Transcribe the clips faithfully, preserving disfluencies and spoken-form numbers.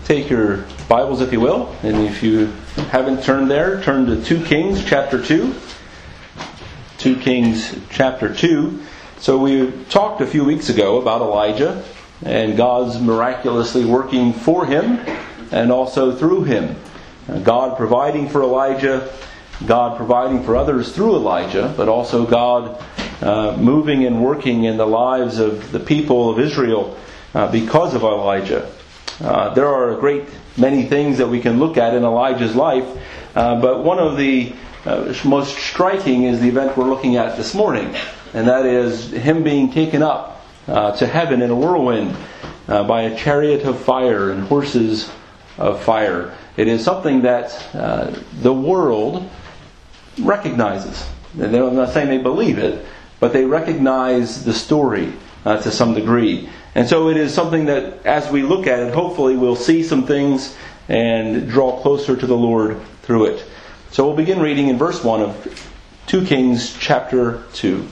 take your Bibles, if you will, and if you haven't turned there, turn to Second Kings chapter two. Second Kings chapter two. So we talked a few weeks ago about Elijah and God's miraculously working for him and also through him. God providing for Elijah, God providing for others through Elijah, but also God uh, moving and working in the lives of the people of Israel uh, because of Elijah. Uh, there are a great many things that we can look at in Elijah's life, uh, but one of the uh, most striking is the event we're looking at this morning, and that is him being taken up uh, to heaven in a whirlwind uh, by a chariot of fire and horses of fire. It is something that uh, the world recognizes. And I'm not saying they believe it, but they recognize the story uh, to some degree. And so it is something that as we look at it, hopefully we'll see some things and draw closer to the Lord through it. So we'll begin reading in verse one of Second Kings chapter two.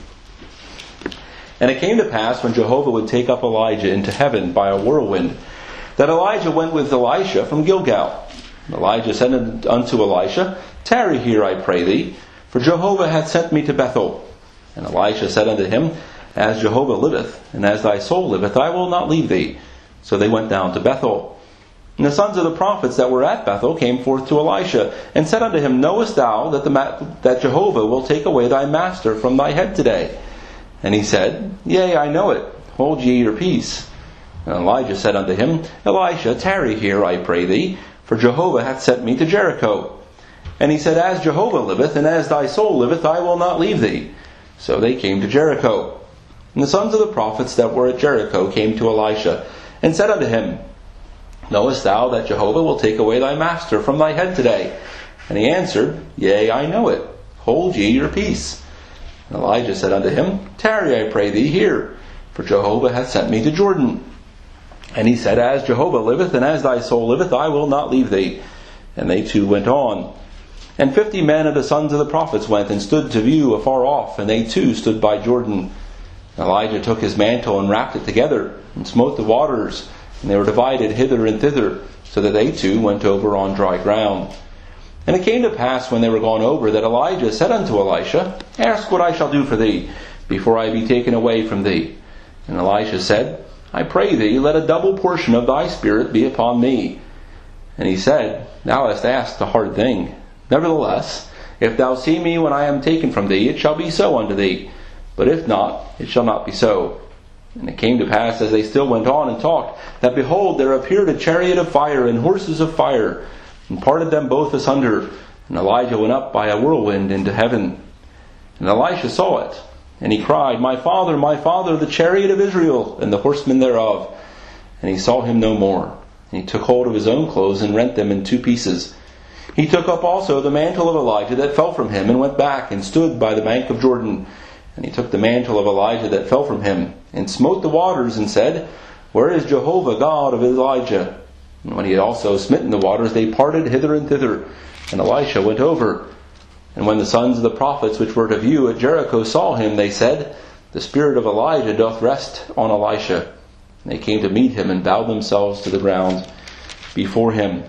And it came to pass when Jehovah would take up Elijah into heaven by a whirlwind, that Elijah went with Elisha from Gilgal. Elijah said unto Elisha, Tarry here, I pray thee, for Jehovah hath sent me to Bethel. And Elisha said unto him, As Jehovah liveth, and as thy soul liveth, I will not leave thee. So they went down to Bethel. And the sons of the prophets that were at Bethel came forth to Elisha, and said unto him, Knowest thou that, the ma- that Jehovah will take away thy master from thy head today? And he said, Yea, I know it. Hold ye your peace. And Elijah said unto him, Elisha, tarry here, I pray thee, for Jehovah hath sent me to Jericho. And he said, As Jehovah liveth, and as thy soul liveth, I will not leave thee. So they came to Jericho. And the sons of the prophets that were at Jericho came to Elisha, and said unto him, Knowest thou that Jehovah will take away thy master from thy head today? And he answered, Yea, I know it. Hold ye your peace. And Elijah said unto him, Tarry, I pray thee, here, for Jehovah hath sent me to Jordan. And he said, As Jehovah liveth, and as thy soul liveth, I will not leave thee. And they two went on. And fifty men of the sons of the prophets went and stood to view afar off, and they too stood by Jordan. Elijah took his mantle and wrapped it together, and smote the waters, and they were divided hither and thither, so that they too went over on dry ground. And it came to pass when they were gone over, that Elijah said unto Elisha, Ask what I shall do for thee, before I be taken away from thee. And Elisha said, I pray thee, let a double portion of thy spirit be upon me. And he said, Thou hast asked a hard thing. Nevertheless, if thou see me when I am taken from thee, it shall be so unto thee. But if not, it shall not be so. And it came to pass, as they still went on and talked, that behold, there appeared a chariot of fire and horses of fire, and parted them both asunder. And Elijah went up by a whirlwind into heaven. And Elisha saw it, and he cried, My father, my father, the chariot of Israel, and the horsemen thereof. And he saw him no more. And he took hold of his own clothes, and rent them in two pieces. He took up also the mantle of Elijah that fell from him, and went back, and stood by the bank of Jordan. And he took the mantle of Elijah that fell from him, and smote the waters, and said, Where is Jehovah God of Elijah? And when he had also smitten the waters, they parted hither and thither. And Elisha went over. And when the sons of the prophets which were to view at Jericho saw him, they said, The spirit of Elijah doth rest on Elisha. And they came to meet him, and bowed themselves to the ground before him.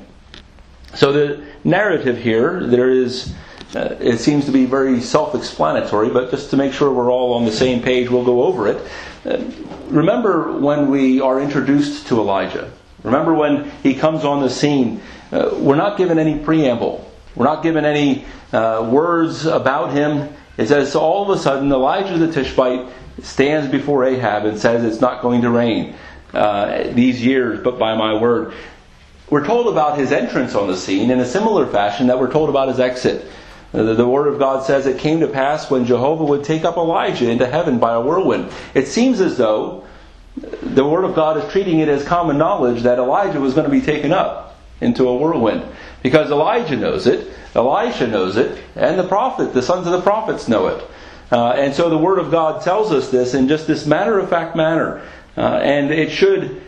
So the narrative here, there is... Uh, it seems to be very self-explanatory, but just to make sure we're all on the same page, we'll go over it. Uh, remember when we are introduced to Elijah. Remember when he comes on the scene. Uh, we're not given any preamble. We're not given any uh, words about him. It says all of a sudden Elijah the Tishbite stands before Ahab and says it's not going to rain uh, these years, but by my word. We're told about his entrance on the scene in a similar fashion that we're told about his exit. The, the Word of God says it came to pass when Jehovah would take up Elijah into heaven by a whirlwind. It seems as though the Word of God is treating it as common knowledge that Elijah was going to be taken up into a whirlwind. Because Elijah knows it, Elisha knows it, and the prophet, the sons of the prophets know it. Uh, and so the Word of God tells us this in just this matter-of-fact manner. Uh, and it should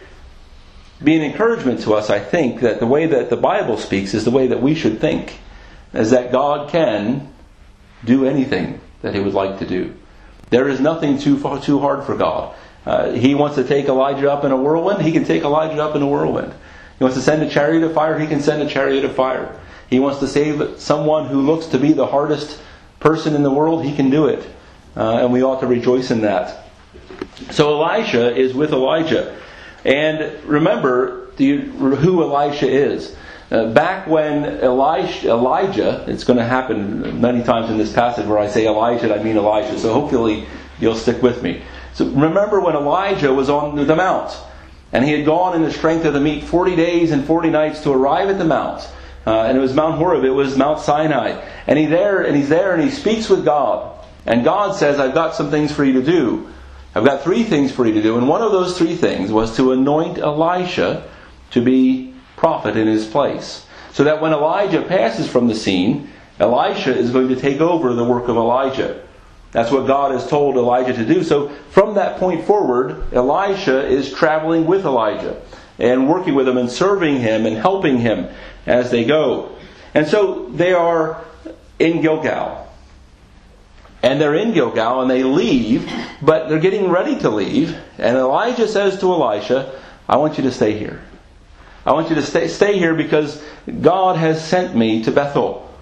be an encouragement to us, I think, that the way that the Bible speaks is the way that we should think. Is that God can do anything that He would like to do. There is nothing too far, too hard for God. Uh, he wants to take Elijah up in a whirlwind. He can take Elijah up in a whirlwind. He wants to send a chariot of fire, He can send a chariot of fire. He wants to save someone who looks to be the hardest person in the world, He can do it. Uh, and we ought to rejoice in that. So Elisha is with Elijah. And remember the, who Elisha is. Uh, back when Elisha, Elijah, it's going to happen many times in this passage where I say Elijah, I mean Elisha. So hopefully you'll stick with me. So remember when Elijah was on the mount. And he had gone in the strength of the meat forty days and forty nights to arrive at the mount. Uh, and it was Mount Horeb, it was Mount Sinai. And he there, and he's there and he speaks with God. And God says, I've got some things for you to do. I've got three things for you to do. And one of those three things was to anoint Elisha to be prophet in his place. So that when Elijah passes from the scene, Elisha is going to take over the work of Elijah. That's what God has told Elijah to do. So from that point forward, Elisha is traveling with Elijah and working with him and serving him and helping him as they go. And so they are in Gilgal. And they're in Gilgal and they leave, but they're getting ready to leave. And Elijah says to Elisha, I want you to stay here. I want you to stay, stay here because God has sent me to Bethel.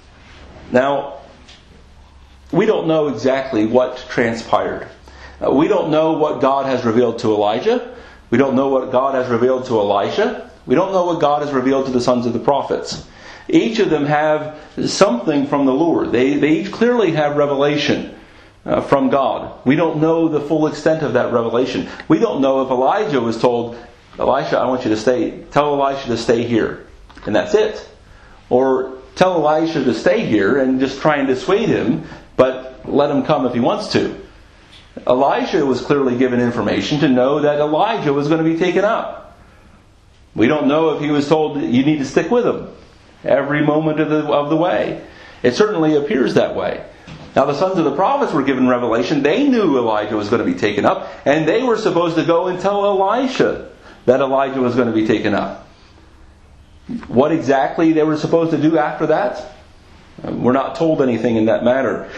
Now, we don't know exactly what transpired. Uh, we don't know what God has revealed to Elijah. We don't know what God has revealed to Elisha. We don't know what God has revealed to the sons of the prophets. Each of them have something from the Lord. They, they each clearly have revelation uh, from God. We don't know the full extent of that revelation. We don't know if Elijah was told, Elisha, I want you to stay, tell Elisha to stay here. And that's it. Or tell Elisha to stay here and just try and dissuade him, but let him come if he wants to. Elisha was clearly given information to know that Elijah was going to be taken up. We don't know if he was told, you need to stick with him every moment of the, of the way. It certainly appears that way. Now the sons of the prophets were given revelation. They knew Elijah was going to be taken up. And they were supposed to go and tell Elisha that Elijah was going to be taken up. What exactly they were supposed to do after that? We're not told anything in that matter.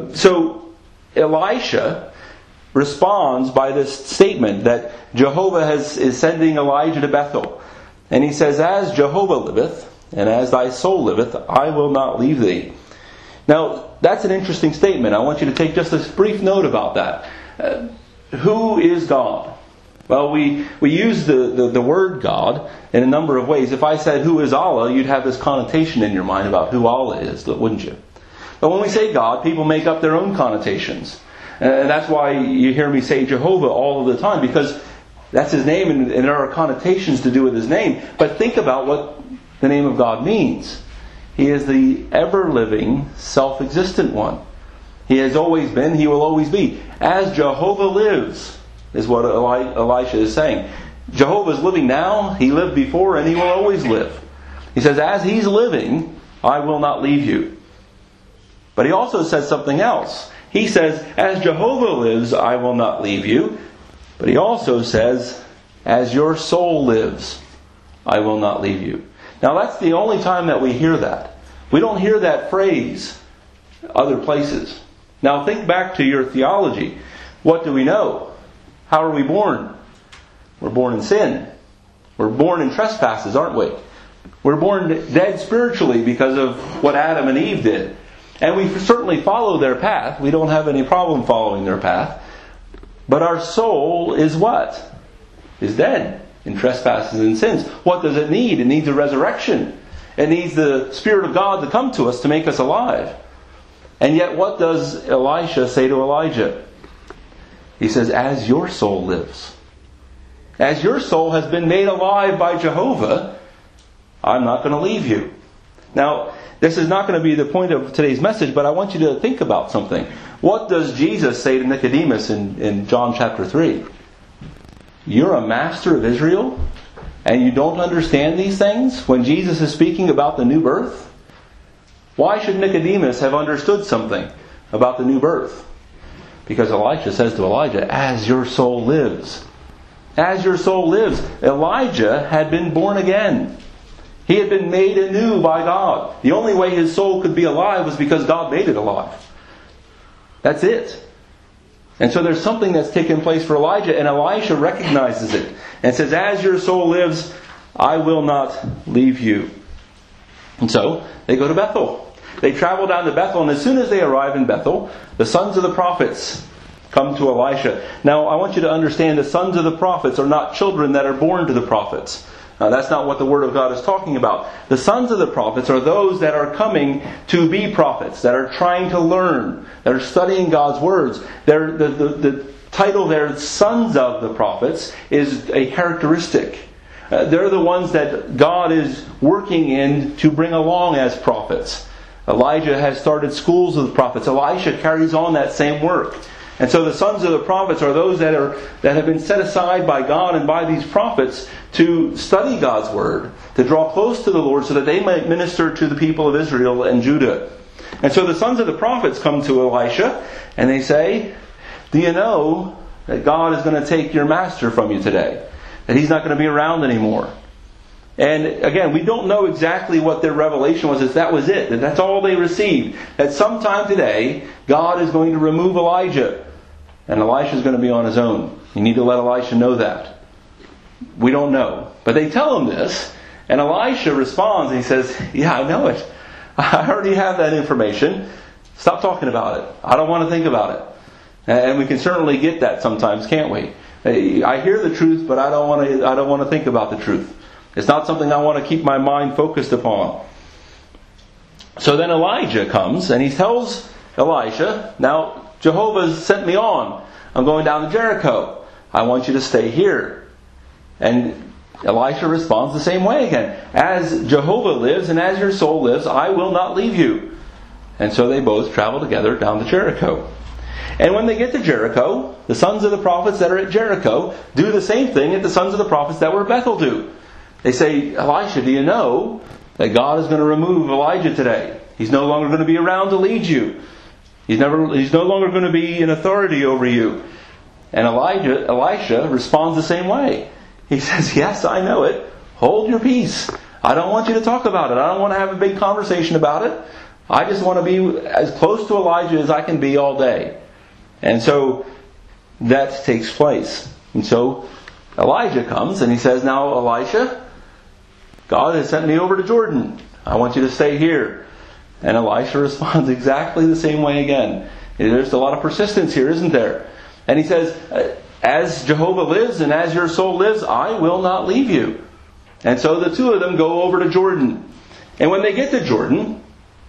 So Elisha responds by this statement that Jehovah has, is sending Elijah to Bethel. And he says, as Jehovah liveth, and as thy soul liveth, I will not leave thee. Now, that's an interesting statement. I want you to take just a brief note about that. Uh, who is God? Well, we, we use the, the, the word God in a number of ways. If I said, who is Allah, you'd have this connotation in your mind about who Allah is, wouldn't you? But when we say God, people make up their own connotations. And that's why you hear me say Jehovah all of the time, because that's His name and, and there are connotations to do with His name. But think about what the name of God means. He is the ever-living, self-existent one. He has always been, He will always be. As Jehovah lives, is what Eli- Elisha is saying. Jehovah is living now, He lived before, and He will always live. He says, as He's living, I will not leave you. But He also says something else. He says, as Jehovah lives, I will not leave you. But He also says, as your soul lives, I will not leave you. Now that's the only time that we hear that. We don't hear that phrase other places. Now think back to your theology. What do we know? How are we born? We're born in sin. We're born in trespasses, aren't we? We're born dead spiritually because of what Adam and Eve did. And we certainly follow their path. We don't have any problem following their path. But our soul is what? Is dead in trespasses and sins. What does it need? It needs a resurrection. It needs the Spirit of God to come to us to make us alive. And yet what does Elisha say to Elijah? He says, as your soul lives. As your soul has been made alive by Jehovah, I'm not going to leave you. Now, this is not going to be the point of today's message, but I want you to think about something. What does Jesus say to Nicodemus in, in John chapter three? You're a master of Israel, and you don't understand these things when Jesus is speaking about the new birth? Why should Nicodemus have understood something about the new birth? Because Elisha says to Elijah, as your soul lives. As your soul lives. Elijah had been born again. He had been made anew by God. The only way his soul could be alive was because God made it alive. That's it. And so there's something that's taken place for Elijah, and Elisha recognizes it and says, as your soul lives, I will not leave you. And so, they go to Bethel. They travel down to Bethel, and as soon as they arrive in Bethel, the sons of the prophets come to Elisha. Now, I want you to understand the sons of the prophets are not children that are born to the prophets. Now, that's not what the Word of God is talking about. The sons of the prophets are those that are coming to be prophets, that are trying to learn, that are studying God's words. They're, the, the, the title there, sons of the prophets, is a characteristic. Uh, they're the ones that God is working in to bring along as prophets. Elijah has started schools of the prophets. Elisha carries on that same work. And so the sons of the prophets are those that are that have been set aside by God and by these prophets to study God's Word, to draw close to the Lord so that they might minister to the people of Israel and Judah. And so the sons of the prophets come to Elisha and they say, do you know that God is going to take your master from you today? That he's not going to be around anymore? And again, we don't know exactly what their revelation was. If that was it, that that's all they received. That sometime today, God is going to remove Elijah. And Elisha is going to be on his own. You need to let Elisha know that. We don't know. But they tell him this. And Elisha responds and he says, yeah, I know it. I already have that information. Stop talking about it. I don't want to think about it. And we can certainly get that sometimes, can't we? I hear the truth, but I don't want to, I don't want to think about the truth. It's not something I want to keep my mind focused upon. So then Elijah comes and he tells Elisha, now Jehovah's sent me on. I'm going down to Jericho. I want you to stay here. And Elisha responds the same way again. As Jehovah lives and as your soul lives, I will not leave you. And so they both travel together down to Jericho. And when they get to Jericho, the sons of the prophets that are at Jericho do the same thing that the sons of the prophets that were at Bethel do. They say, Elisha, do you know that God is going to remove Elijah today? He's no longer going to be around to lead you. He's never. He's no longer going to be in authority over you. And Elijah, Elisha responds the same way. He says, yes, I know it. Hold your peace. I don't want you to talk about it. I don't want to have a big conversation about it. I just want to be as close to Elijah as I can be all day. And so that takes place. And so Elijah comes and he says, now Elisha, God has sent me over to Jordan. I want you to stay here. And Elisha responds exactly the same way again. There's a lot of persistence here, isn't there? And he says, as Jehovah lives and as your soul lives, I will not leave you. And so the two of them go over to Jordan. And when they get to Jordan,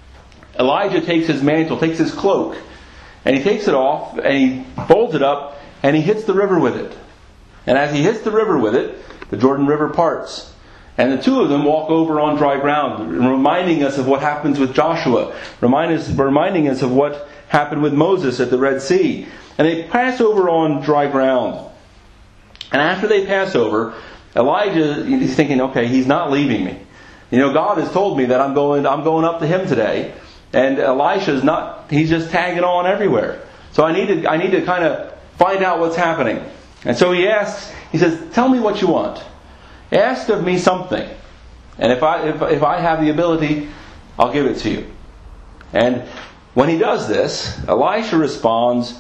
Elijah takes his mantle, takes his cloak, and he takes it off and he folds it up and he hits the river with it. And as he hits the river with it, the Jordan River parts. And the two of them walk over on dry ground, reminding us of what happens with Joshua, remind us, reminding us of what happened with Moses at the Red Sea. And they pass over on dry ground. And after they pass over, Elijah is thinking, okay, he's not leaving me. You know, God has told me that I'm going, I'm going up to him today. And Elisha's not, he's just tagging on everywhere. So I need to, I need to kind of find out what's happening. And so he asks, he says, tell me what you want. Ask of me something. And if I, if, if I have the ability, I'll give it to you. And when he does this, Elisha responds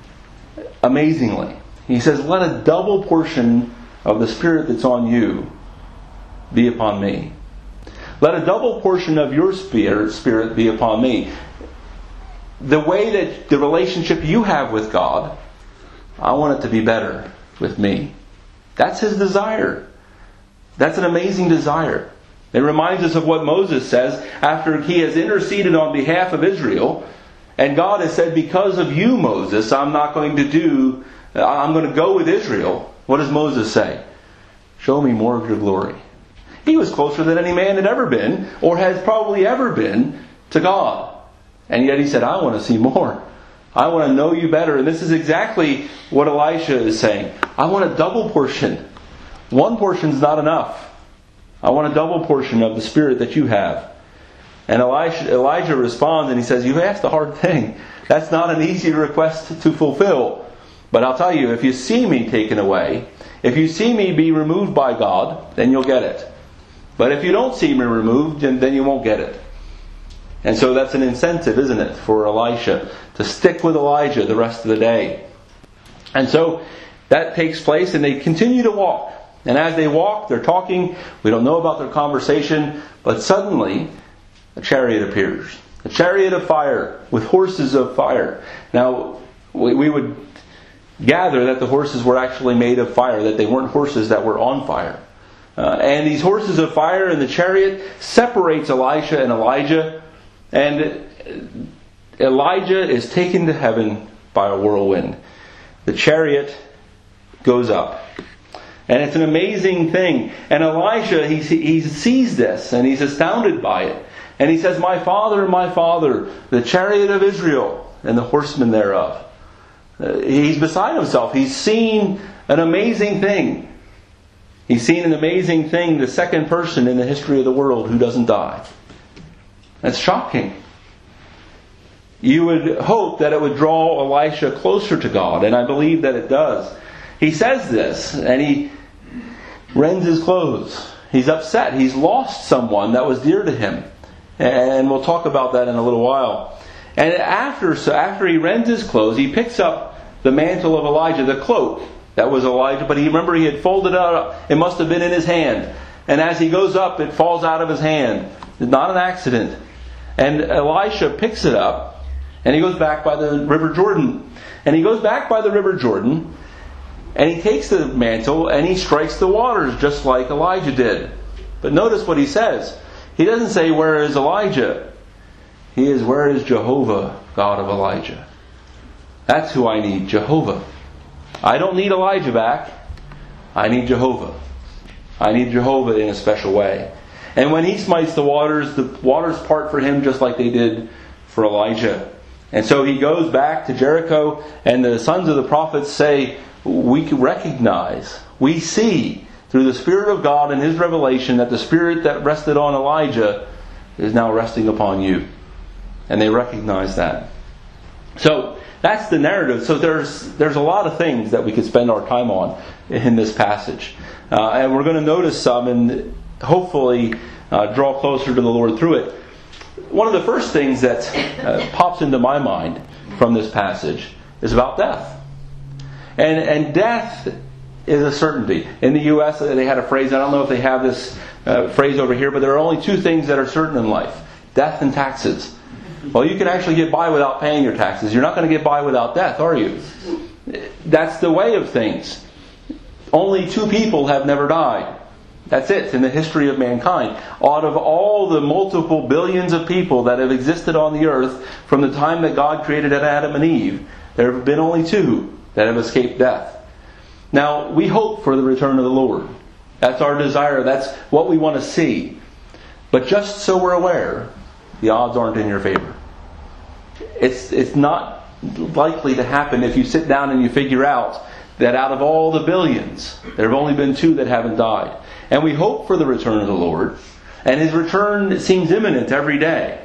amazingly. He says, let a double portion of the Spirit that's on you be upon me. Let a double portion of your spirit, spirit be upon me. The way that the relationship you have with God, I want it to be better with me. That's his desire. That's an amazing desire. It reminds us of what Moses says after he has interceded on behalf of Israel. And God has said, because of you, Moses, I'm not going to do, I'm going to go with Israel. What does Moses say? Show me more of your glory. He was closer than any man had ever been, or has probably ever been, to God. And yet he said, I want to see more. I want to know you better. And this is exactly what Elisha is saying. I want a double portion. One portion is not enough. I want a double portion of the Spirit that you have. And Elisha, Elijah responds and he says, you've asked a hard thing. That's not an easy request to fulfill. But I'll tell you, if you see me taken away, if you see me be removed by God, then you'll get it. But if you don't see me removed, then you won't get it. And so that's an incentive, isn't it, for Elisha to stick with Elijah the rest of the day. And so that takes place and they continue to walk. And as they walk, they're talking. We don't know about their conversation. But suddenly, a chariot appears. A chariot of fire with horses of fire. Now, we, we would gather that the horses were actually made of fire, that they weren't horses that were on fire. Uh, and these horses of fire and the chariot separates Elisha and Elijah. And Elijah is taken to heaven by a whirlwind. The chariot goes up. And it's an amazing thing. And Elisha, he, he sees this and he's astounded by it. And he says, "My father, my father, the chariot of Israel and the horsemen thereof." Uh, he's beside himself. He's seen an amazing thing. He's seen an amazing thing, the second person in the history of the world who doesn't die. That's shocking. You would hope that it would draw Elisha closer to God, and I believe that it does. He says this, and he rends his clothes. He's upset. He's lost someone that was dear to him. And we'll talk about that in a little while. And after, so after he rends his clothes, he picks up the mantle of Elijah, the cloak that was Elijah. But he remember he had folded it up. It must have been in his hand. And as he goes up, it falls out of his hand. It's not an accident. And Elisha picks it up, and he goes back by the River Jordan. And he goes back by the River Jordan, and he takes the mantle, and he strikes the waters just like Elijah did. But notice what he says. He doesn't say, "Where is Elijah?" He is, "Where is Jehovah, God of Elijah?" That's who I need, Jehovah. I don't need Elijah back. I need Jehovah. I need Jehovah in a special way. And when he smites the waters, the waters part for him just like they did for Elijah. And so he goes back to Jericho, and the sons of the prophets say, "We can recognize, we see through the Spirit of God and His revelation that the Spirit that rested on Elijah is now resting upon you." And they recognize that. So that's the narrative. So there's there's a lot of things that we could spend our time on in this passage. Uh, and we're going to notice some and hopefully uh, draw closer to the Lord through it. One of the first things that uh, pops into my mind from this passage is about death. And and death is a certainty. In the U S they had a phrase, I don't know if they have this uh, phrase over here, but there are only two things that are certain in life: death and taxes. Well, you can actually get by without paying your taxes. You're not going to get by without death, are you? That's the way of things. Only two people have never died. That's it in the history of mankind. Out of all the multiple billions of people that have existed on the earth from the time that God created Adam and Eve, there have been only two that have escaped death. Now, we hope for the return of the Lord. That's our desire. That's what we want to see. But just so we're aware, the odds aren't in your favor. It's it's not likely to happen if you sit down and you figure out that out of all the billions, there have only been two that haven't died. And we hope for the return of the Lord. And His return seems imminent every day.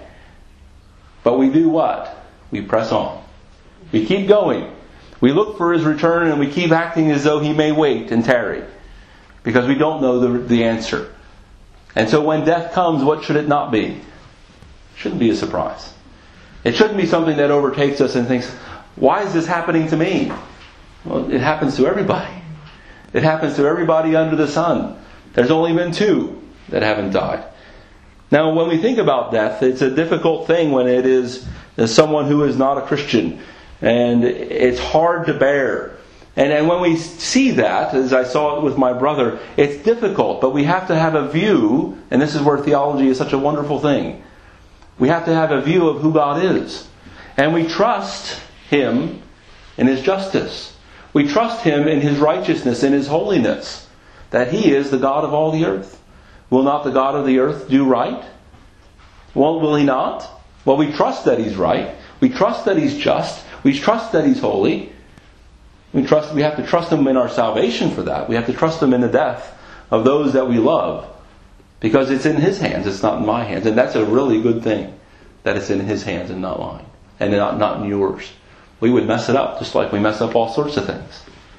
But we do what? We press on. We keep going. We look for His return, and we keep acting as though He may wait and tarry. Because we don't know the, the answer. And so when death comes, what should it not be? It shouldn't be a surprise. It shouldn't be something that overtakes us and thinks, why is this happening to me? Well, it happens to everybody. It happens to everybody under the sun. There's only been two that haven't died. Now, when we think about death, it's a difficult thing when it is someone who is not a Christian. And it's hard to bear. And, and when we see that, as I saw it with my brother, it's difficult. But we have to have a view, and this is where theology is such a wonderful thing. We have to have a view of who God is. And we trust Him in His justice. We trust Him in His righteousness, in His holiness. That He is the God of all the earth. Will not the God of the earth do right? Well, will He not? Well, we trust that He's right. We trust that He's just. We trust that He's holy. We trust. We have to trust Him in our salvation for that. We have to trust Him in the death of those that we love. Because it's in His hands, it's not in my hands. And that's a really good thing, that it's in His hands and not mine. And not, not in yours. We would mess it up, just like we mess up all sorts of things.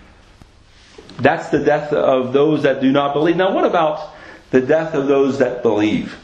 That's the death of those that do not believe. Now, what about the death of those that believe?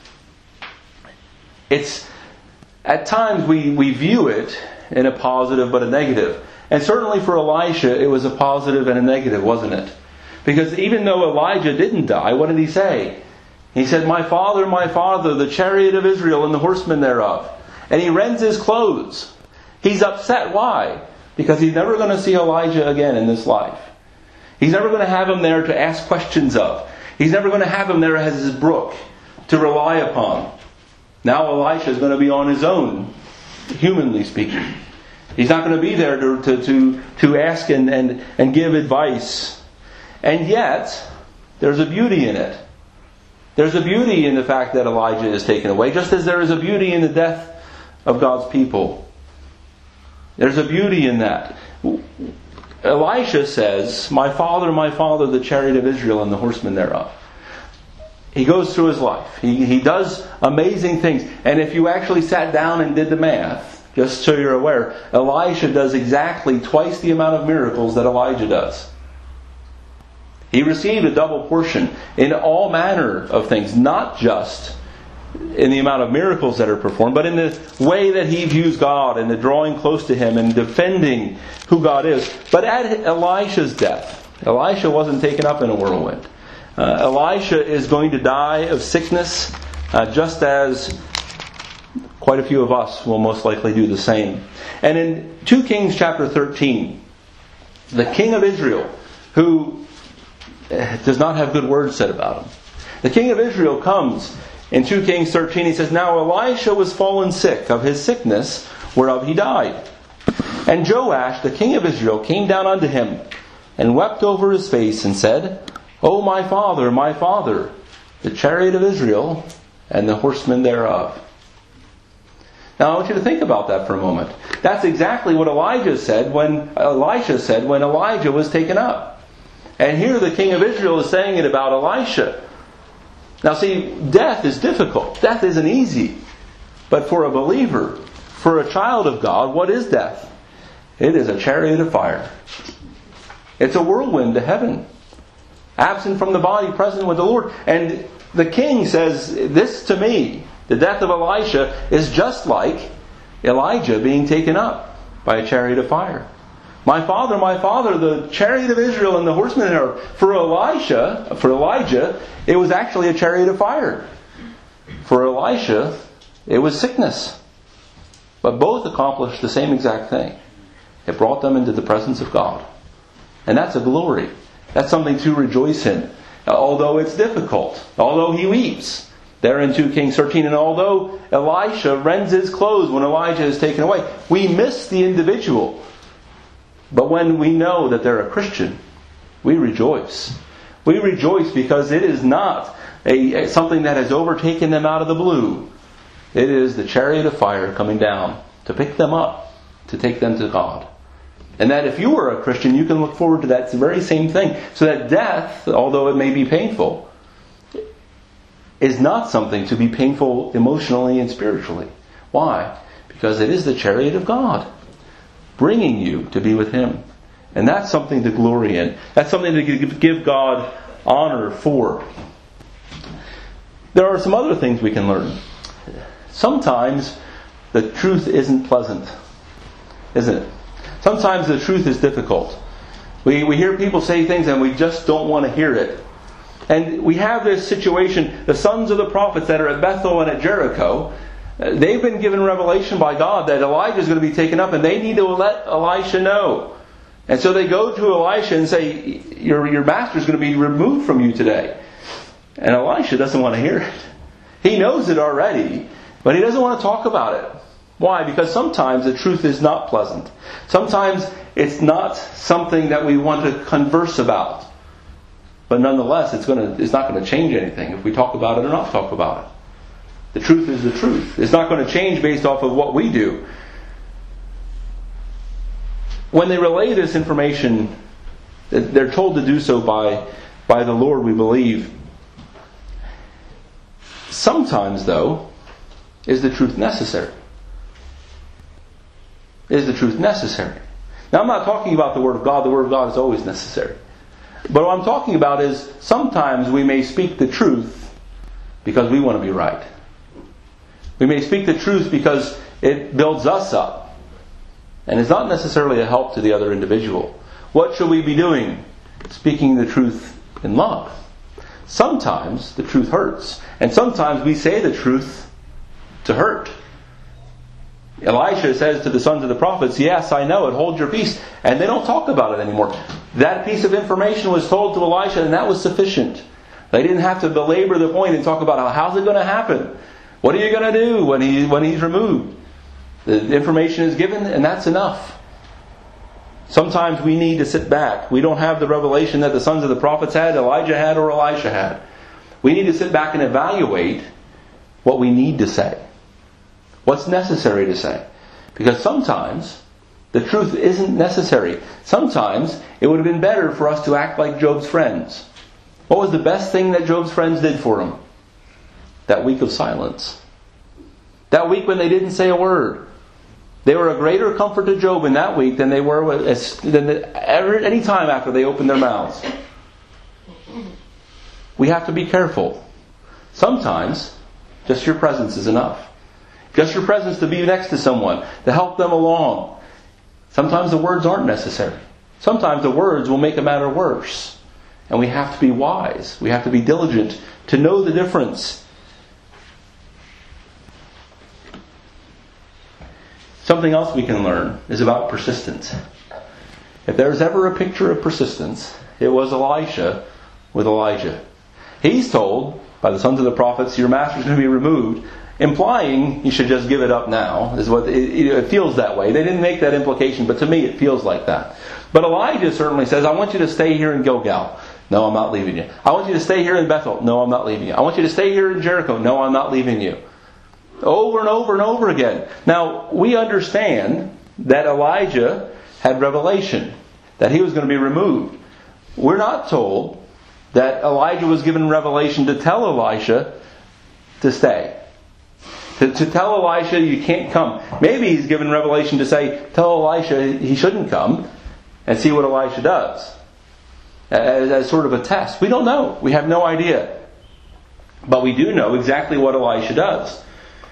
It's, at times we, we view it in a positive but a negative. And certainly for Elisha, it was a positive and a negative, wasn't it? Because even though Elijah didn't die, what did he say? He said, "My father, my father, the chariot of Israel and the horsemen thereof." And he rends his clothes. He's upset. Why? Because he's never going to see Elijah again in this life. He's never going to have him there to ask questions of. He's never going to have him there as his brook to rely upon. Now Elisha is going to be on his own, humanly speaking. He's not going to be there to, to, to, to ask and, and, and give advice. And yet, there's a beauty in it. There's a beauty in the fact that Elijah is taken away, just as there is a beauty in the death of God's people. There's a beauty in that. Elisha says, "My father, my father, the chariot of Israel and the horsemen thereof." He goes through his life. He, he does amazing things. And if you actually sat down and did the math, just so you're aware, Elisha does exactly twice the amount of miracles that Elijah does. He received a double portion in all manner of things, not just in the amount of miracles that are performed, but in the way that he views God and the drawing close to Him and defending who God is. But at Elisha's death, Elisha wasn't taken up in a whirlwind. Uh, Elisha is going to die of sickness, uh, just as quite a few of us will most likely do the same. And in Second Kings chapter thirteen, the king of Israel, who does not have good words said about him, the king of Israel comes in Second Kings thirteen. He says, "Now Elisha was fallen sick of his sickness, whereof he died. And Joash, the king of Israel, came down unto him, and wept over his face, and said, O my father, my father, the chariot of Israel, and the horsemen thereof." Now I want you to think about that for a moment. That's exactly what Elijah said when Elisha said when Elijah was taken up. And here the king of Israel is saying it about Elisha. Now see, death is difficult. Death isn't easy. But for a believer, for a child of God, what is death? It is a chariot of fire. It's a whirlwind to heaven. Absent from the body, present with the Lord. And the king says, this to me, the death of Elisha, is just like Elijah being taken up by a chariot of fire. My father, my father, the chariot of Israel and the horsemen thereof. For Elisha, for Elijah, it was actually a chariot of fire. For Elisha, it was sickness. But both accomplished the same exact thing. It brought them into the presence of God. And that's a glory. That's something to rejoice in. Although it's difficult. Although he weeps. There in Second Kings thirteen. And although Elisha rends his clothes when Elijah is taken away, we miss the individual. But when we know that they're a Christian, we rejoice. We rejoice because it is not a, something that has overtaken them out of the blue. It is the chariot of fire coming down to pick them up, to take them to God. And that if you are a Christian, you can look forward to that very same thing. So that death, although it may be painful, is not something to be painful emotionally and spiritually. Why? Because it is the chariot of God, bringing you to be with Him. And that's something to glory in. That's something to give God honor for. There are some other things we can learn. Sometimes the truth isn't pleasant, isn't it? Sometimes the truth is difficult. We, we hear people say things and we just don't want to hear it. And we have this situation, the sons of the prophets that are at Bethel and at Jericho, they've been given revelation by God that Elijah is going to be taken up and they need to let Elisha know. And so they go to Elisha and say, your, your master is going to be removed from you today. And Elisha doesn't want to hear it. He knows it already, but he doesn't want to talk about it. Why? Because sometimes the truth is not pleasant. Sometimes it's not something that we want to converse about. But nonetheless, it's going to, it's not going to change anything if we talk about it or not talk about it. The truth is the truth. It's not going to change based off of what we do. When they relay this information, they're told to do so by, by the Lord, we believe. Sometimes, though, is the truth necessary? Is the truth necessary? Now, I'm not talking about the Word of God. The Word of God is always necessary. But what I'm talking about is sometimes we may speak the truth because we want to be right. We may speak the truth because it builds us up. And it's not necessarily a help to the other individual. What should we be doing? speaking the truth in love. Sometimes the truth hurts. And sometimes we say the truth to hurt. Elisha says to the sons of the prophets, yes, I know it, hold your peace. And they don't talk about it anymore. That piece of information was told to Elisha, and that was sufficient. They didn't have to belabor the point and talk about how, how's it going to happen? What are you going to do when he when he's removed? The information is given, and that's enough. Sometimes we need to sit back. We don't have the revelation that the sons of the prophets had, Elijah had, or Elisha had. We need to sit back and evaluate what we need to say. What's necessary to say. Because sometimes the truth isn't necessary. Sometimes it would have been better for us to act like Job's friends. What was the best thing that Job's friends did for him? That week of silence. That week when they didn't say a word. They were a greater comfort to Job in that week than they were than any time after they opened their mouths. We have to be careful. Sometimes just your presence is enough. Just your presence to be next to someone, to help them along. Sometimes the words aren't necessary. Sometimes the words will make a matter worse. And we have to be wise. We have to be diligent to know the difference. Something else we can learn is about persistence. If there's ever a picture of persistence, it was Elisha with Elijah. He's told by the sons of the prophets, your master's going to be removed, implying you should just give it up now. Is what it, it feels that way. They didn't make that implication, but to me it feels like that. But Elijah certainly says, I want you to stay here in Gilgal. No, I'm not leaving you. I want you to stay here in Bethel. No, I'm not leaving you. I want you to stay here in Jericho. No, I'm not leaving you. Over and over and over again. Now, we understand that Elijah had revelation, that he was going to be removed. We're not told that Elijah was given revelation to tell Elisha to stay. To, to tell Elisha you can't come. Maybe he's given revelation to say, tell Elisha he shouldn't come and see what Elisha does. As, as sort of a test. We don't know. We have no idea. But we do know exactly what Elisha does.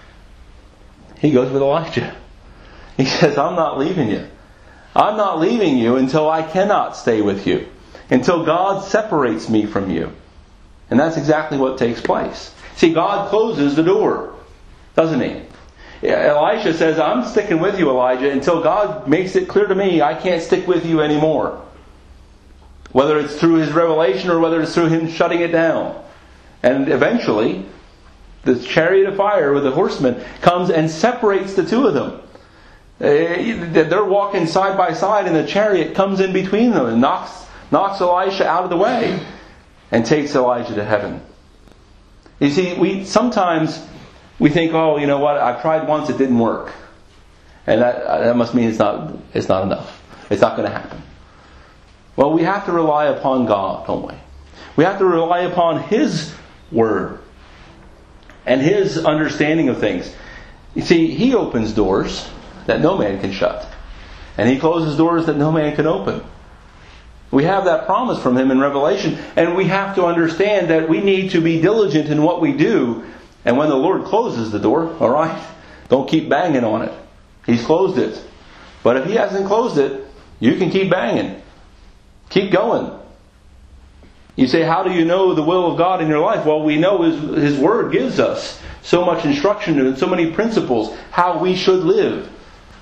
He goes with Elijah. He says, I'm not leaving you. I'm not leaving you until I cannot stay with you. Until God separates me from you. And that's exactly what takes place. See, God closes the door. Doesn't he? Elisha says, I'm sticking with you, Elijah, until God makes it clear to me I can't stick with you anymore. Whether it's through his revelation or whether it's through him shutting it down. And eventually, the chariot of fire with the horsemen comes and separates the two of them. They're walking side by side and the chariot comes in between them and knocks, knocks Elisha out of the way and takes Elijah to heaven. You see, we sometimes we think, oh, you know what, I tried once, it didn't work. And that, that must mean it's not, it's not enough. It's not going to happen. Well, we have to rely upon God, don't we? We have to rely upon His Word and His understanding of things. You see, He opens doors that no man can shut. And He closes doors that no man can open. We have that promise from Him in Revelation. And we have to understand that we need to be diligent in what we do. And when the Lord closes the door, all right, don't keep banging on it. He's closed it. But if He hasn't closed it, you can keep banging. Keep going. You say, how do you know the will of God in your life? Well, we know His, His Word gives us so much instruction and so many principles how we should live.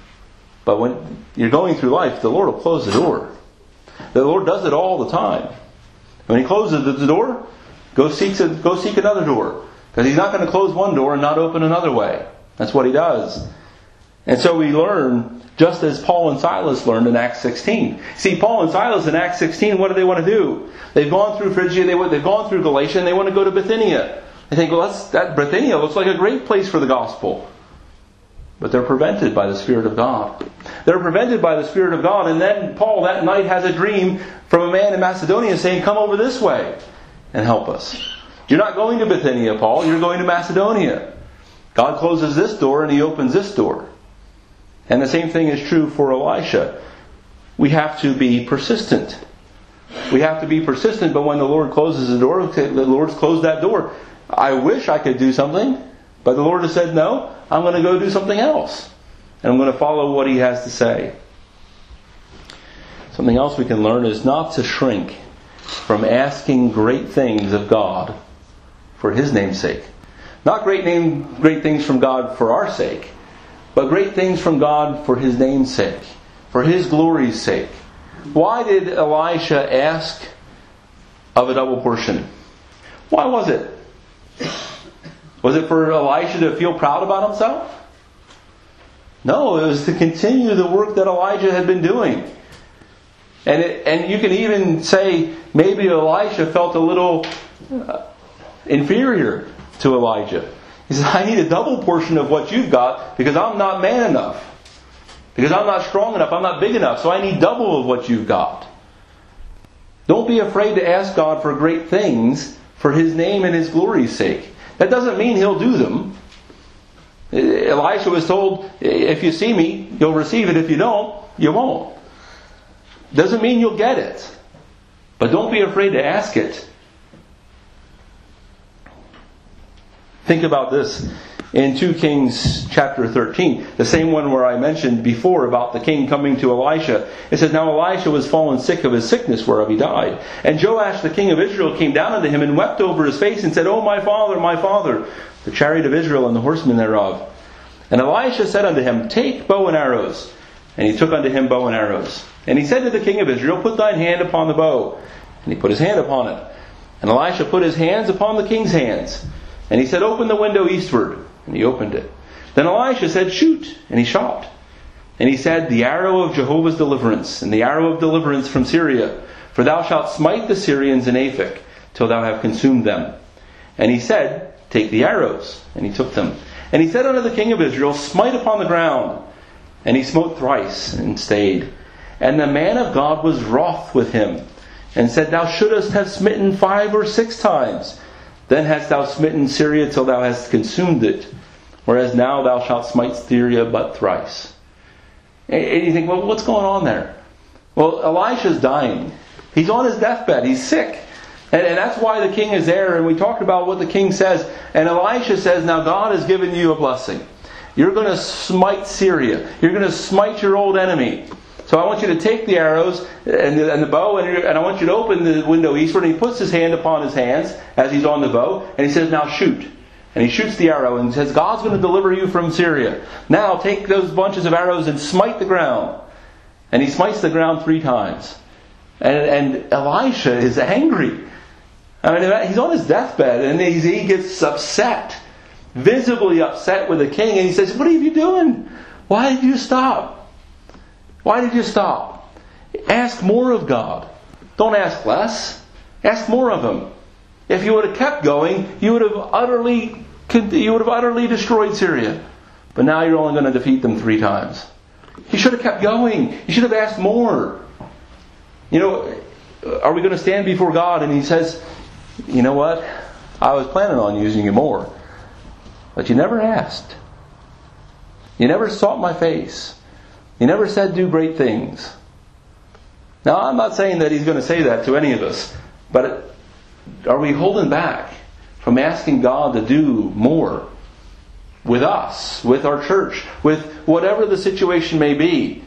But when you're going through life, the Lord will close the door. The Lord does it all the time. When He closes the door, go seek, a, go seek another door. Because He's not going to close one door and not open another way. That's what He does. And so we learn, just as Paul and Silas learned in Acts sixteen. See, Paul and Silas in Acts sixteen, what do they want to do? They've gone through Phrygia, they, they've gone through Galatia, and they want to go to Bithynia. They think, well, that's, that Bithynia looks like a great place for the gospel. But they're prevented by the Spirit of God. They're prevented by the Spirit of God. And then Paul that night has a dream from a man in Macedonia saying, come over this way and help us. You're not going to Bithynia, Paul. You're going to Macedonia. God closes this door and He opens this door. And the same thing is true for Elisha. We have to be persistent. We have to be persistent, but when the Lord closes the door, the Lord's closed that door. I wish I could do something, but the Lord has said, no, I'm going to go do something else. And I'm going to follow what He has to say. Something else we can learn is not to shrink from asking great things of God for His name's sake. Not great name, great things from God for our sake, but great things from God for His name's sake, for His glory's sake. Why did Elisha ask of a double portion? Why was it? Was it for Elisha to feel proud about himself? No, it was to continue the work that Elijah had been doing. And it, and you can even say maybe Elisha felt a little uh, inferior to Elijah. He said, I need a double portion of what you've got because I'm not man enough. Because I'm not strong enough. I'm not big enough. So I need double of what you've got. Don't be afraid to ask God for great things for His name and His glory's sake. That doesn't mean He'll do them. Elisha was told, if you see me, you'll receive it. If you don't, you won't. Doesn't mean you'll get it. But don't be afraid to ask it. Think about this. In Second Kings chapter thirteen, the same one where I mentioned before about the king coming to Elisha. It says, Now Elisha was fallen sick of his sickness whereof he died. And Joash the king of Israel came down unto him and wept over his face and said, O my father, my father, the chariot of Israel and the horsemen thereof. And Elisha said unto him, Take bow and arrows. And he took unto him bow and arrows. And he said to the king of Israel, Put thine hand upon the bow. And he put his hand upon it. And Elisha put his hands upon the king's hands. And he said, Open the window eastward. And he opened it. Then Elisha said, Shoot. And he shot. And he said, The arrow of Jehovah's deliverance, and the arrow of deliverance from Syria. For thou shalt smite the Syrians in Aphek, till thou have consumed them. And he said, Take the arrows. And he took them. And he said unto the king of Israel, Smite upon the ground. And he smote thrice, and stayed. And the man of God was wroth with him, and said, Thou shouldest have smitten five or six times. Then hast thou smitten Syria till thou hast consumed it. Whereas now thou shalt smite Syria but thrice. And you think, well, what's going on there? Well, Elisha's dying. He's on his deathbed. He's sick. And, and that's why the king is there. And we talked about what the king says. And Elisha says, now God has given you a blessing. You're going to smite Syria. You're going to smite your old enemy. So I want you to take the arrows and the, and the bow, and, and I want you to open the window eastward. And he puts his hand upon his hands as he's on the bow. And he says, now shoot. And he shoots the arrow and says, God's going to deliver you from Syria. Now take those bunches of arrows and smite the ground. And he smites the ground three times. And, and Elisha is angry. I mean, he's on his deathbed and he's, he gets upset. Visibly upset with the king. And he says, what are you doing? Why did you stop? Why did you stop? Ask more of God. Don't ask less. Ask more of Him. If you would have kept going, you would have utterly, you would have utterly destroyed Syria. But now you're only going to defeat them three times. You should have kept going. You should have asked more. You know, are we going to stand before God and He says, you know what? I was planning on using you more. But you never asked. You never sought my face. You never said do great things. Now, I'm not saying that He's going to say that to any of us. But are we holding back from asking God to do more with us, with our church, with whatever the situation may be?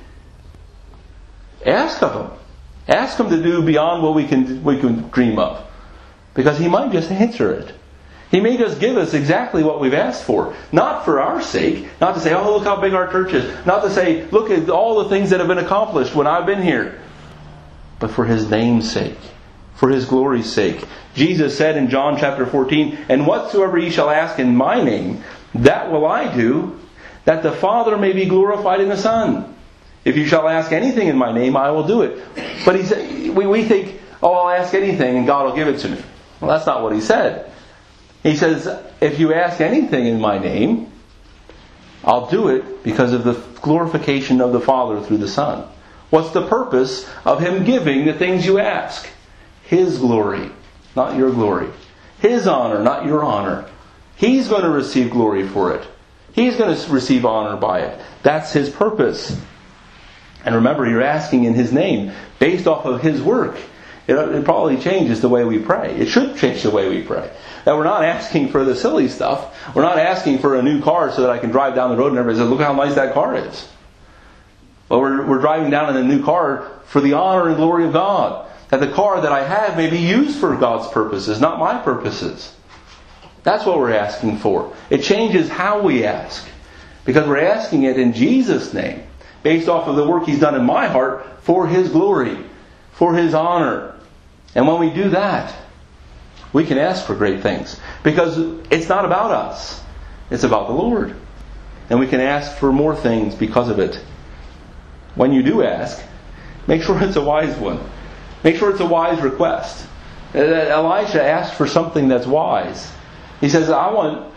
Ask of Him. Ask Him to do beyond what we can we can dream of. Because He might just answer it. He may just give us exactly what we've asked for. Not for our sake. Not to say, oh, look how big our church is. Not to say, look at all the things that have been accomplished when I've been here. But for His name's sake. For His glory's sake. Jesus said in John chapter fourteen, and whatsoever ye shall ask in my name, that will I do, that the Father may be glorified in the Son. If you shall ask anything in my name, I will do it. But he said, we, we think, oh, I'll ask anything and God will give it to me. Well, that's not what He said. He says, if you ask anything in my name, I'll do it because of the glorification of the Father through the Son. What's the purpose of Him giving the things you ask? His glory, not your glory. His honor, not your honor. He's going to receive glory for it. He's going to receive honor by it. That's His purpose. And remember, you're asking in His name, based off of His work. It, it probably changes the way we pray. It should change the way we pray. That we're not asking for the silly stuff. We're not asking for a new car so that I can drive down the road and everybody says, look how nice that car is. But we're, we're driving down in a new car for the honor and glory of God. That the car that I have may be used for God's purposes, not my purposes. That's what we're asking for. It changes how we ask. Because we're asking it in Jesus' name, based off of the work He's done in my heart for His glory, for His honor. And when we do that, we can ask for great things. Because it's not about us. It's about the Lord. And we can ask for more things because of it. When you do ask, make sure it's a wise one. Make sure it's a wise request. Elisha asked for something that's wise. He says, I want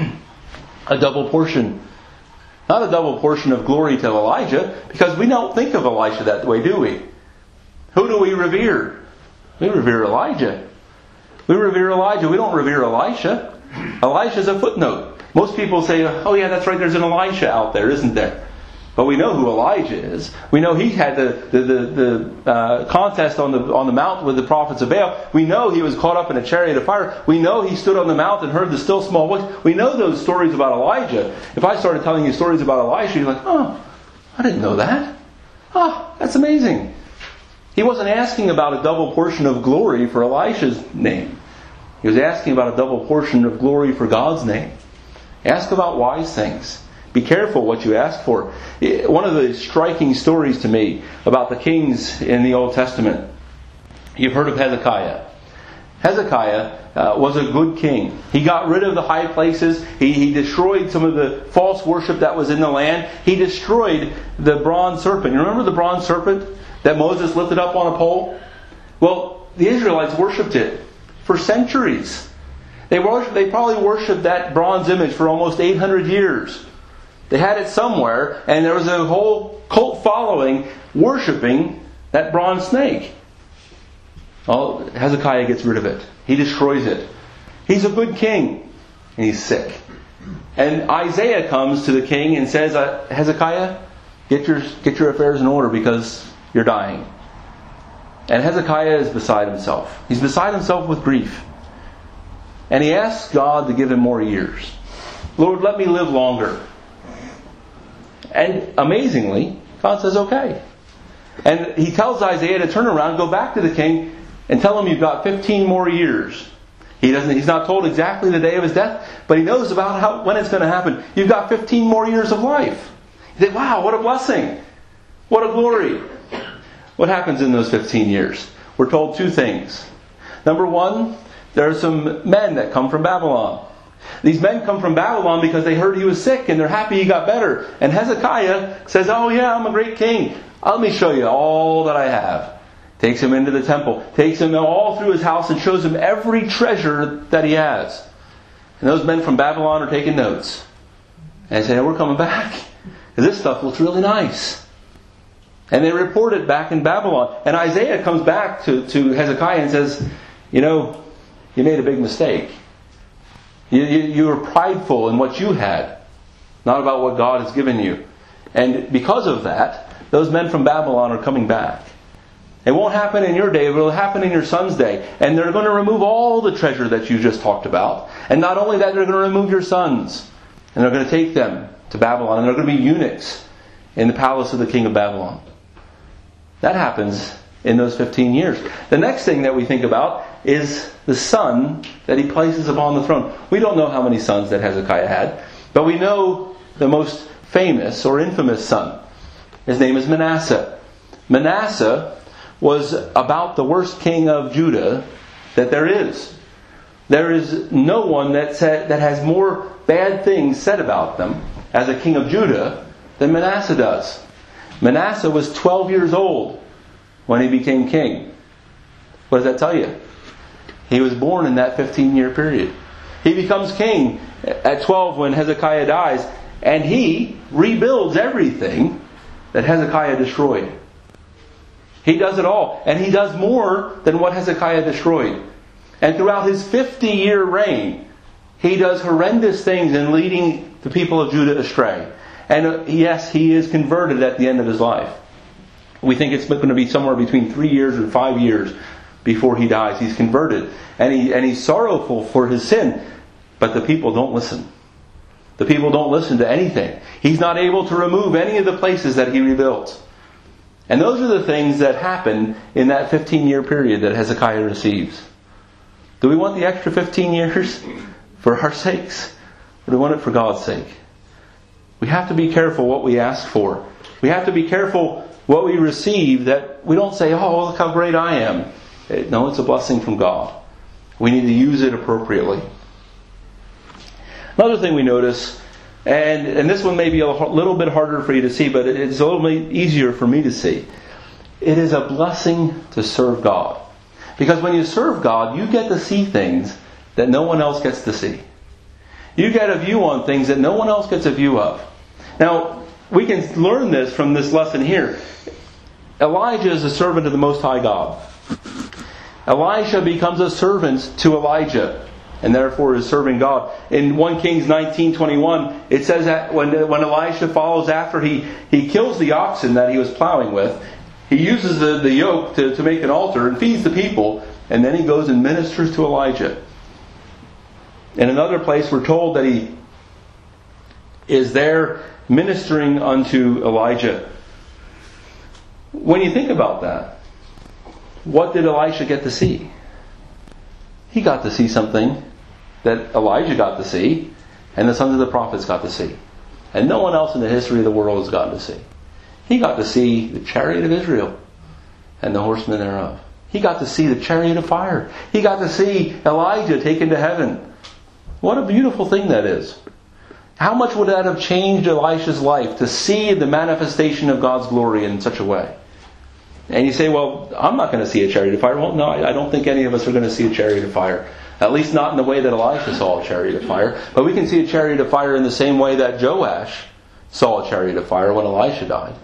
a double portion. Not a double portion of glory to Elijah, because we don't think of Elisha that way, do we? Who do we revere? We revere Elijah. We revere Elijah. We don't revere Elisha. Elisha's a footnote. Most people say, oh yeah, that's right, there's an Elisha out there, isn't there? But we know who Elijah is. We know he had the the, the, the uh, contest on the on the mountain with the prophets of Baal. We know he was caught up in a chariot of fire. We know he stood on the mount and heard the still small voice. We know those stories about Elijah. If I started telling you stories about Elisha, you're like, oh, I didn't know that. Oh, that's amazing. He wasn't asking about a double portion of glory for Elisha's name. He was asking about a double portion of glory for God's name. Ask about wise things. Be careful what you ask for. One of the striking stories to me about the kings in the Old Testament, you've heard of Hezekiah. Hezekiah uh, was a good king. He got rid of the high places. He, he destroyed some of the false worship that was in the land. He destroyed the bronze serpent. You remember the bronze serpent that Moses lifted up on a pole? Well, the Israelites worshipped it for centuries. They worshiped, they probably worshipped that bronze image for almost eight hundred years. They had it somewhere, and there was a whole cult following worshipping that bronze snake. Well, Hezekiah gets rid of it. He destroys it. He's a good king, and he's sick. And Isaiah comes to the king and says, Hezekiah, get your get your affairs in order because you're dying. And Hezekiah is beside himself. He's beside himself with grief. And he asks God to give him more years. Lord, let me live longer. And amazingly, God says, okay. And he tells Isaiah to turn around, go back to the king, and tell him you've got fifteen more years. He doesn't. He's not told exactly the day of his death, but he knows about how when it's going to happen. You've got fifteen more years of life. You think, wow, what a blessing. What a glory. What happens in those fifteen years? We're told two things. Number one, there are some men that come from Babylon. These men come from Babylon because they heard he was sick and they're happy he got better. And Hezekiah says, oh yeah, I'm a great king. Let me show you all that I have. Takes him into the temple. Takes him all through his house and shows him every treasure that he has. And those men from Babylon are taking notes. And they say, we're coming back. Because this stuff looks really nice. And they report it back in Babylon. And Isaiah comes back to, to Hezekiah and says, you know, you made a big mistake. You, you, you were prideful in what you had, not about what God has given you. And because of that, those men from Babylon are coming back. It won't happen in your day, it will happen in your son's day. And they're going to remove all the treasure that you just talked about. And not only that, they're going to remove your sons. And they're going to take them to Babylon. And they're going to be eunuchs in the palace of the king of Babylon. That happens in those fifteen years. The next thing that we think about is the son that he places upon the throne. We don't know how many sons that Hezekiah had, but we know the most famous or infamous son. His name is Manasseh. Manasseh was about the worst king of Judah that there is. There is no one that said, that has more bad things said about them as a king of Judah than Manasseh does. Manasseh was twelve years old when he became king. What does that tell you? He was born in that fifteen-year period. He becomes king at twelve when Hezekiah dies, and he rebuilds everything that Hezekiah destroyed. He does it all, and he does more than what Hezekiah destroyed. And throughout his fifty-year reign, he does horrendous things in leading the people of Judah astray. And yes, he is converted at the end of his life. We think it's going to be somewhere between three years and five years before he dies. He's converted. And he and he's sorrowful for his sin. But the people don't listen. The people don't listen to anything. He's not able to remove any of the places that he rebuilt. And those are the things that happen in that fifteen-year period that Hezekiah receives. Do we want the extra fifteen years for our sakes? Or do we want it for God's sake? We have to be careful what we ask for. We have to be careful what we receive, that we don't say, oh, look how great I am. No, it's a blessing from God. We need to use it appropriately. Another thing we notice, and, and this one may be a little bit harder for you to see, but it's a little bit easier for me to see. It is a blessing to serve God. Because when you serve God, you get to see things that no one else gets to see. You get a view on things that no one else gets a view of. Now, we can learn this from this lesson here. Elijah is a servant of the Most High God. Elisha becomes a servant to Elijah, and therefore is serving God. In First Kings nineteen twenty-one, it says that when, when Elisha follows after, he, he kills the oxen that he was plowing with. He uses the, the yoke to, to make an altar and feeds the people, and then he goes and ministers to Elijah. In another place, we're told that he is there ministering unto Elijah. When you think about that, what did Elisha get to see? He got to see something that Elijah got to see, and the sons of the prophets got to see. And no one else in the history of the world has gotten to see. He got to see the chariot of Israel and the horsemen thereof. He got to see the chariot of fire. He got to see Elijah taken to heaven. What a beautiful thing that is. How much would that have changed Elisha's life to see the manifestation of God's glory in such a way? And you say, well, I'm not going to see a chariot of fire. Well, no, I don't think any of us are going to see a chariot of fire. At least not in the way that Elisha saw a chariot of fire. But we can see a chariot of fire in the same way that Joash saw a chariot of fire when Elisha died.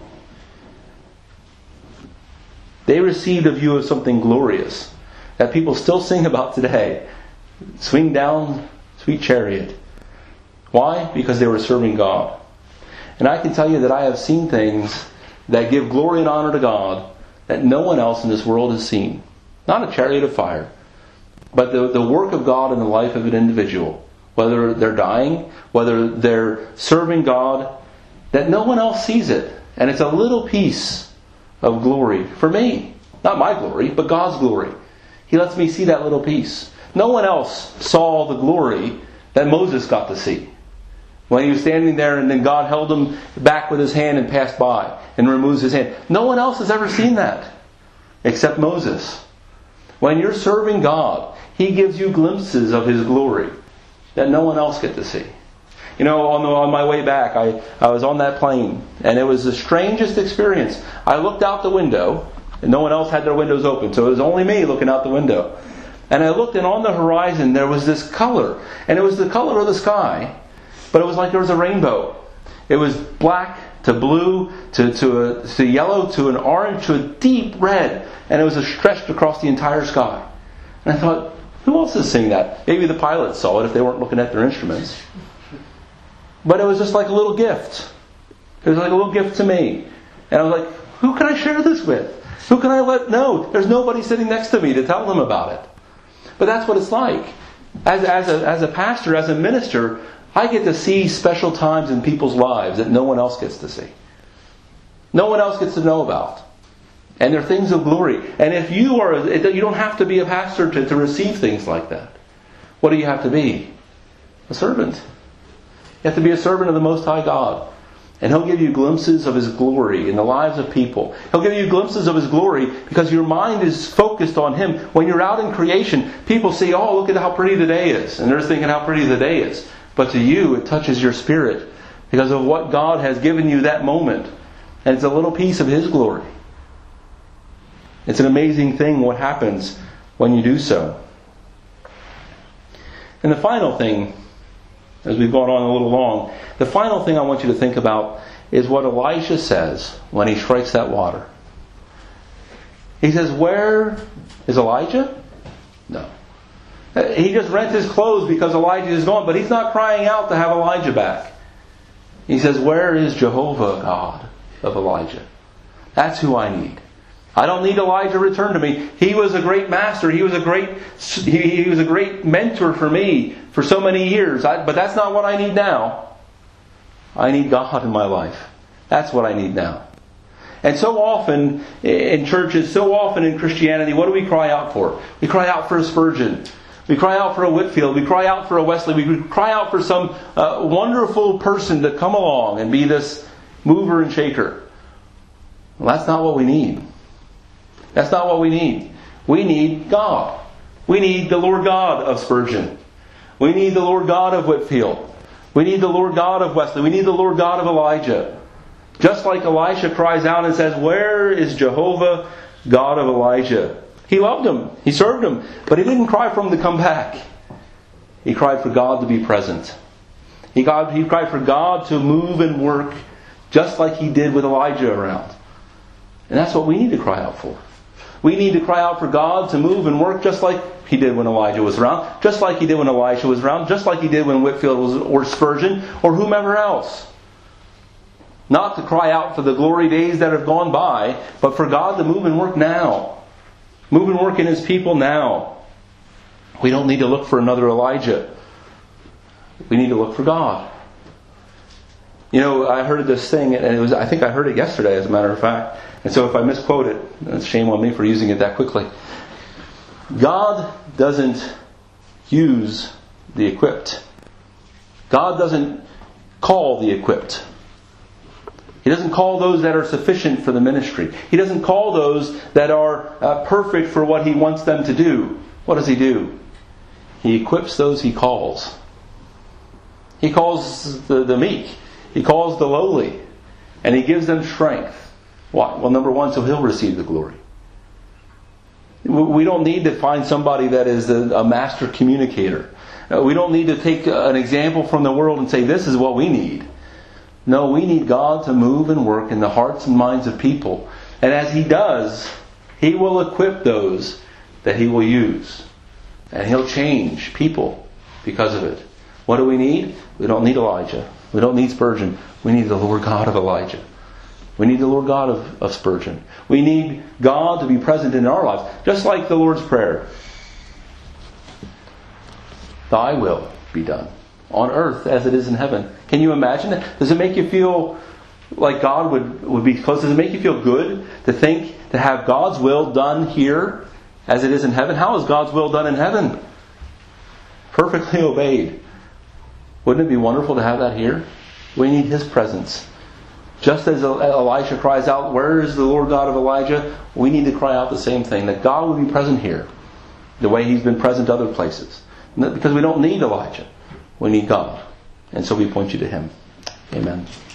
They received a view of something glorious that people still sing about today. Swing down, sweet chariot. Why? Because they were serving God. And I can tell you that I have seen things that give glory and honor to God that no one else in this world has seen. Not a chariot of fire, but the, the work of God in the life of an individual. Whether they're dying, whether they're serving God, that no one else sees it. And it's a little piece of glory for me. Not my glory, but God's glory. He lets me see that little piece. No one else saw the glory that Moses got to see. When he was standing there and then God held him back with his hand and passed by and removes his hand. No one else has ever seen that except Moses. When you're serving God, He gives you glimpses of His glory that no one else gets to see. You know, on, the, on my way back, I, I was on that plane, and it was the strangest experience. I looked out the window, and no one else had their windows open, so it was only me looking out the window. And I looked, and on the horizon there was this color, and it was the color of the sky, but it was like there was a rainbow. It was black to blue to, to, a, to yellow to an orange to a deep red, and it was stretched across the entire sky. And I thought, who else is seeing that? Maybe the pilots saw it if they weren't looking at their instruments. But it was just like a little gift. It was like a little gift to me. And I was like, who can I share this with? Who can I let know? There's nobody sitting next to me to tell them about it. But that's what it's like. As, as, a, as a pastor, as a minister, I get to see special times in people's lives that no one else gets to see. No one else gets to know about. And they're things of glory. And if you are, you don't have to be a pastor to, to receive things like that. What do you have to be? A servant. You have to be a servant of the Most High God. And He'll give you glimpses of His glory in the lives of people. He'll give you glimpses of His glory because your mind is focused on Him. When you're out in creation, people see, oh, look at how pretty the day is. And they're thinking how pretty the day is. But to you, it touches your spirit because of what God has given you that moment. And it's a little piece of His glory. It's an amazing thing what happens when you do so. And the final thing, as we've gone on a little long, the final thing I want you to think about is what Elisha says when he strikes that water. He says, where is Elijah? No. He just rent his clothes because Elijah is gone, but he's not crying out to have Elijah back. He says, where is Jehovah God of Elijah? That's who I need. I don't need Elijah to return to me. He was a great master. He was a great he, he was a great mentor for me for so many years. I, but that's not what I need now. I need God in my life. That's what I need now. And so often in churches, so often in Christianity, what do we cry out for? We cry out for a Spurgeon. We cry out for a Whitefield. We cry out for a Wesley. We cry out for some uh, wonderful person to come along and be this mover and shaker. Well, that's not what we need. That's not what we need. We need God. We need the Lord God of Spurgeon. We need the Lord God of Whitefield. We need the Lord God of Wesley. We need the Lord God of Elijah. Just like Elisha cries out and says, "Where is Jehovah, God of Elijah?" He loved him. He served him. But he didn't cry for him to come back. He cried for God to be present. He, God, he cried for God to move and work just like He did with Elijah around. And that's what we need to cry out for. We need to cry out for God to move and work just like He did when Elijah was around, just like He did when Elisha was around, just like He did when Whitefield was, or Spurgeon, or whomever else. Not to cry out for the glory days that have gone by, but for God to move and work now. Move and work in His people now. We don't need to look for another Elijah. We need to look for God. You know, I heard this thing, and it was, I think I heard it yesterday, as a matter of fact. And so if I misquote it, it's shame on me for using it that quickly. God doesn't use the equipped. God doesn't call the equipped. He doesn't call those that are sufficient for the ministry. He doesn't call those that are uh, perfect for what He wants them to do. What does He do? He equips those He calls. He calls the, the meek. He calls the lowly. And He gives them strength. Why? Well, number one, so He'll receive the glory. We don't need to find somebody that is a master communicator. We don't need to take an example from the world and say, this is what we need. No, we need God to move and work in the hearts and minds of people. And as He does, He will equip those that He will use. And He'll change people because of it. What do we need? We don't need Elijah. We don't need Spurgeon. We need the Lord God of Elijah. We need the Lord God of, of Spurgeon. We need God to be present in our lives. Just like the Lord's Prayer. Thy will be done on earth as it is in heaven. Can you imagine it? Does it make you feel like God would, would be close? Does it make you feel good to think, to have God's will done here as it is in heaven? How is God's will done in heaven? Perfectly obeyed. Wouldn't it be wonderful to have that here? We need His presence. Just as Elisha cries out, "Where is the Lord God of Elijah?" We need to cry out the same thing, that God would be present here the way He's been present other places. Because we don't need Elijah. We need God. And so we point you to Him. Amen.